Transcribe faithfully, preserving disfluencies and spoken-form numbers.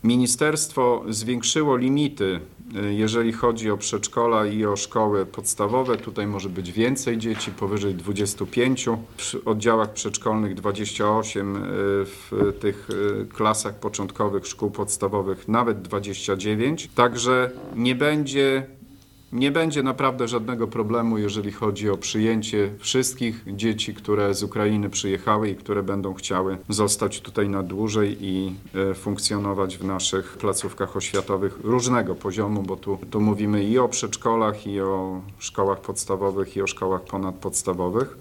Ministerstwo zwiększyło limity, jeżeli chodzi o przedszkola i o szkoły podstawowe. Tutaj może być więcej dzieci, powyżej dwudziestu pięciu. W oddziałach przedszkolnych dwadzieścia osiem, w tych klasach początkowych szkół podstawowych nawet dwadzieścia dziewięć. Także nie będzie Nie będzie naprawdę żadnego problemu, jeżeli chodzi o przyjęcie wszystkich dzieci, które z Ukrainy przyjechały i które będą chciały zostać tutaj na dłużej i funkcjonować w naszych placówkach oświatowych różnego poziomu, bo tu, tu mówimy i o przedszkolach, i o szkołach podstawowych, i o szkołach ponadpodstawowych.